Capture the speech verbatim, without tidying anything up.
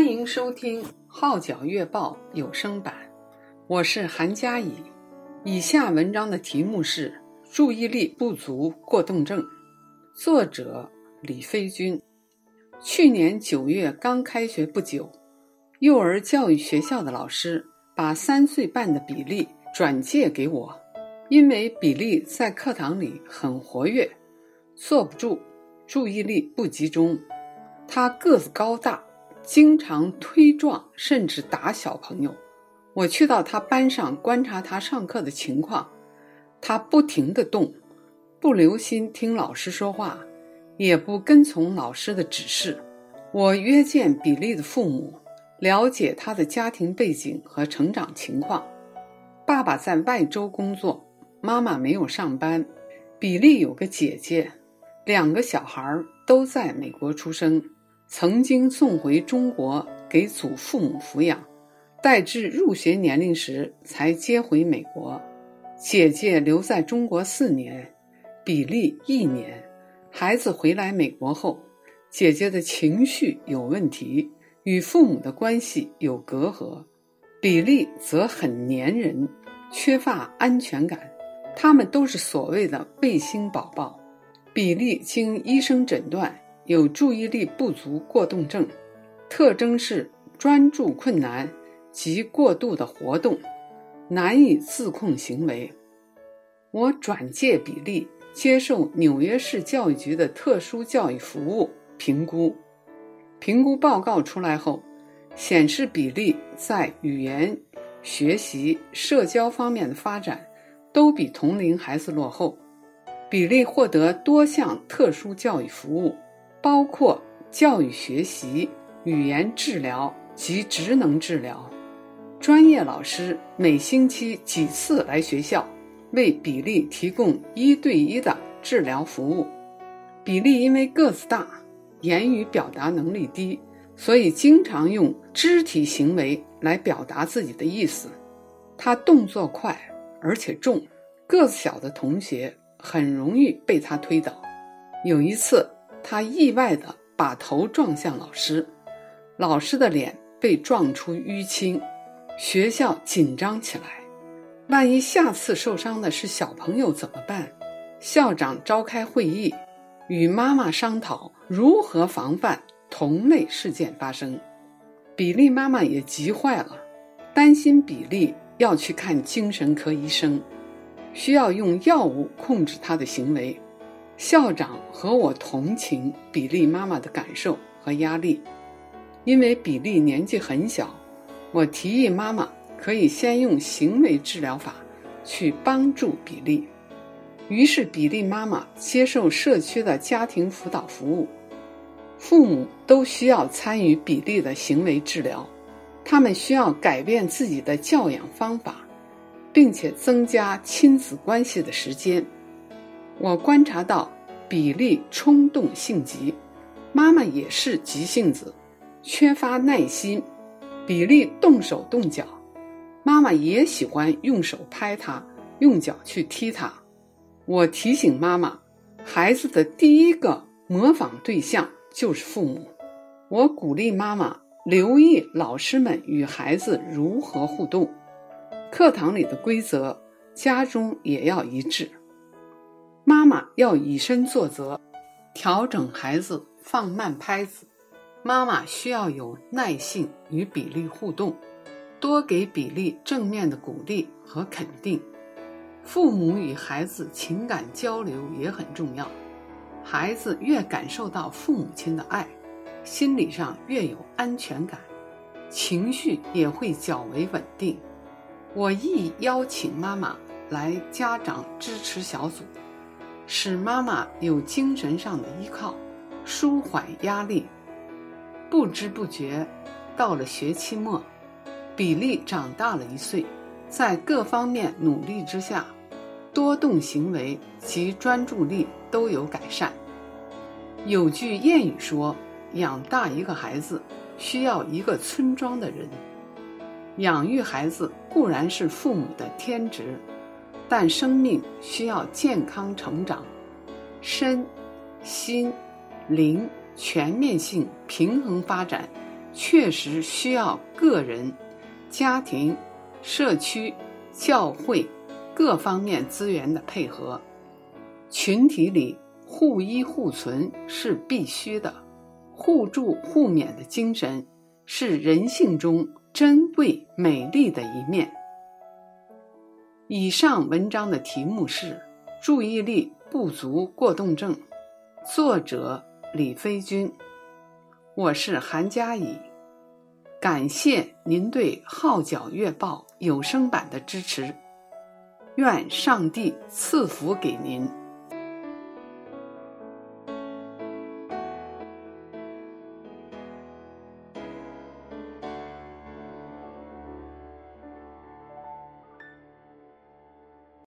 欢迎收听《号角月报》有声版，我是韩佳怡。以下文章的题目是注意力不足过动症，作者李飞军。去年九月刚开学不久，幼儿教育学校的老师把三岁半的比利转介给我，因为比利在课堂里很活跃，坐不住，注意力不集中。他个子高大，经常推撞甚至打小朋友。我去到他班上观察他上课的情况，他不停地动，不留心听老师说话，也不跟从老师的指示。我约见比利的父母，了解他的家庭背景和成长情况。爸爸在外州工作，妈妈没有上班。比利有个姐姐，两个小孩都在美国出生，曾经送回中国给祖父母抚养，待至入学年龄时才接回美国。姐姐留在中国四年，比利一年。孩子回来美国后，姐姐的情绪有问题，与父母的关系有隔阂。比利则很粘人，缺乏安全感。他们都是所谓的卫星宝宝。比利经医生诊断有注意力不足过动症，特征是专注困难及过度的活动，难以自控行为。我转介比利接受纽约市教育局的特殊教育服务评估，评估报告出来后，显示比利在语言、学习、社交方面的发展都比同龄孩子落后。比利获得多项特殊教育服务，包括教育学习、语言治疗及职能治疗。专业老师每星期几次来学校，为比利提供一对一的治疗服务。比利因为个子大，言语表达能力低，所以经常用肢体行为来表达自己的意思。他动作快，而且重，个子小的同学很容易被他推倒。有一次，他意外地把头撞向老师，老师的脸被撞出淤青，学校紧张起来。万一下次受伤的是小朋友怎么办？校长召开会议，与妈妈商讨如何防范同类事件发生。比利妈妈也急坏了，担心比利要去看精神科医生，需要用药物控制他的行为。校长和我同情比利妈妈的感受和压力，因为比利年纪很小，我提议妈妈可以先用行为治疗法去帮助比利。于是比利妈妈接受社区的家庭辅导服务，父母都需要参与比利的行为治疗，他们需要改变自己的教养方法，并且增加亲子关系的时间。我观察到比利冲动性急，妈妈也是急性子，缺乏耐心。比利动手动脚，妈妈也喜欢用手拍他，用脚去踢他。我提醒妈妈，孩子的第一个模仿对象就是父母。我鼓励妈妈留意老师们与孩子如何互动，课堂里的规则，家中也要一致。妈妈要以身作则，调整孩子放慢拍子。妈妈需要有耐性与比利互动，多给比利正面的鼓励和肯定。父母与孩子情感交流也很重要，孩子越感受到父母亲的爱，心理上越有安全感，情绪也会较为稳定。我亦邀请妈妈来家长支持小组，使妈妈有精神上的依靠，舒缓压力。不知不觉到了学期末，比利长大了一岁，在各方面努力之下，多动行为及专注力都有改善。有句谚语说，养大一个孩子需要一个村庄的人。养育孩子固然是父母的天职，但生命需要健康成长，身、心、灵全面性平衡发展， 确实需要个人、家庭、社区、教会各方面资源的配合。群体里互依互存是必须的，互助互勉的精神是人性中珍贵美丽的一面。以上文章的题目是注意力不足过动症，作者李飞军，我是韩佳怡。感谢您对号角月报有声版的支持，愿上帝赐福给您。